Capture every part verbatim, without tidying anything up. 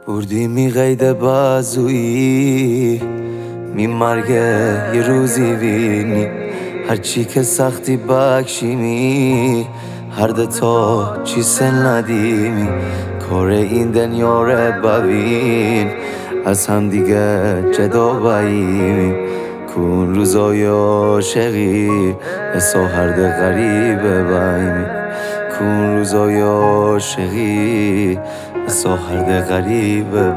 بردی می قید بازویی می مرگه یه روزی بینی هرچی که سختی بکشیمی هر دتا چی سن ندیمی کار این دنیا رو ببین از هم دیگه جدا باییمی کن روزای عاشقی حسا هرده غریبه باییمی کن روزای عاشقی حسا هرده غریبه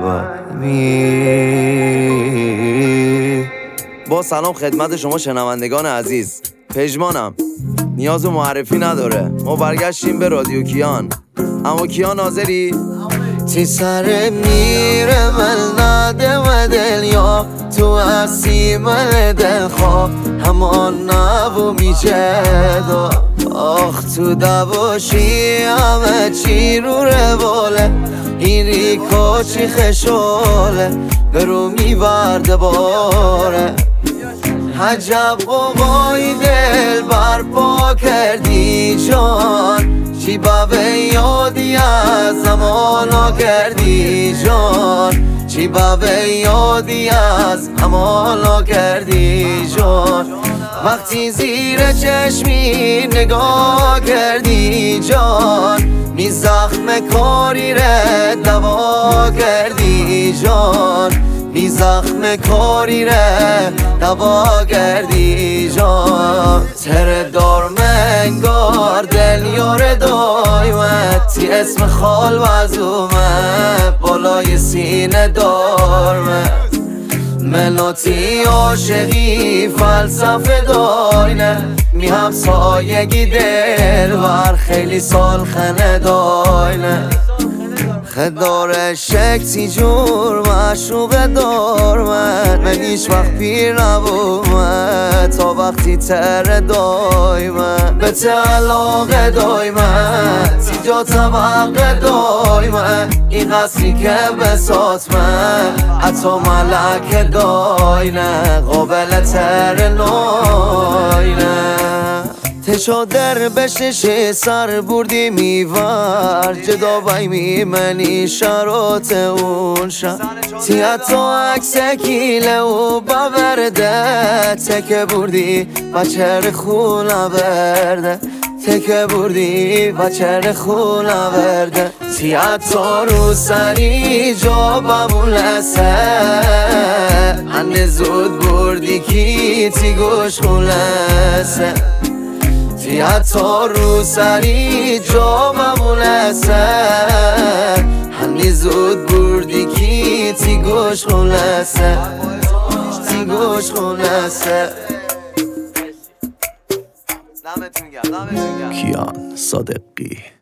باییمی. با سلام خدمت شما شنوندگان عزیز، پژمانم، نیاز و معرفی نداره. ما برگشتیم به رادیو کیان. اما کیان حاضری؟ تی سر میره من نادم دل یا تو هستی من دل خواه همان نبو میجدا آخ تو دباشی همه چی رو رواله این ریکا چی خشاله برو میبرده باره عجب قوقای دل برپا کردی جان چی به یادی از زمانا کردی جان چی به یادی از همانا کردی جان وقتی زیر چشمی نگاه کردی جان می زخم کاری ره دوا کردی جان می زخم کاری ره دوا کردی جان تر دار منگار دل یار دایمت تی اسم خال وزومه بالای سینه دارمه ملاتی عاشقی فلسفه داینه می هم سایگی دل ور خیلی سال خنه داینه خدار شکتی جور مشروب دارمن من هیچ وقت پیر نبومه تا وقتی تر دایمه به تعلاق دایمه تیجا طبق دایمه این قصری که بساتمه حتی ملک داینه قابل تر ناینه تشا در بشش سر بردی میور جدا بایمی منی شرات اون شد تی حتی عکس کیله و ببرده تکه بردی بچر خونه برده تکه بردی بچر خونه برده تی حتی رو سری جا بمون لسه انه زود بردی کی تی گوش خونسه تی حتی رو سری جا بمونسه هنی زود بردی کی تی گوش خونسه تی گوش خونسه. دمتون گرم. کیان صادقی.